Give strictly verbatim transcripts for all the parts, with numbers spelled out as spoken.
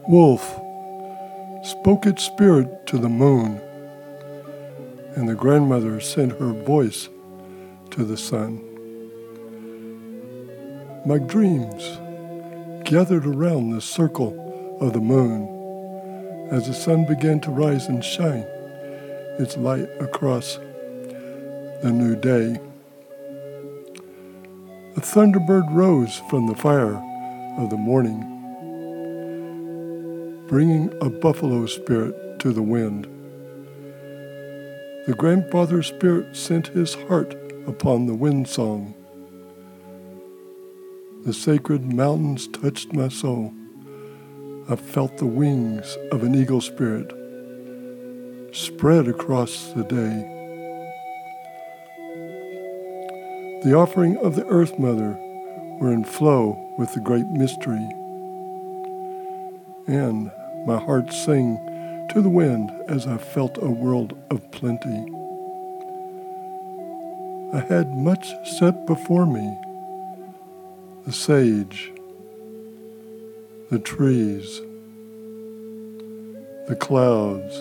Wolf spoke its spirit to the moon, and the grandmother sent her voice to the sun. My dreams gathered around the circle of the moon as the sun began to rise and shine its light across the new day. A thunderbird rose from the fire of the morning, bringing a buffalo spirit to the wind. The grandfather spirit sent his heart upon the wind song. The sacred mountains touched my soul. I felt the wings of an eagle spirit spread across the day. The offering of the Earth Mother were in flow with the great mystery, and my heart sang to the wind as I felt a world of plenty. I had much set before me, the sage, the trees, the clouds.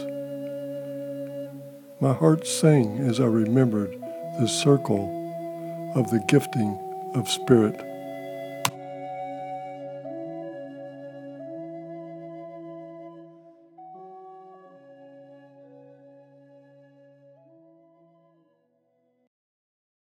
My heart sang as I remembered the circle of the gifting of spirit.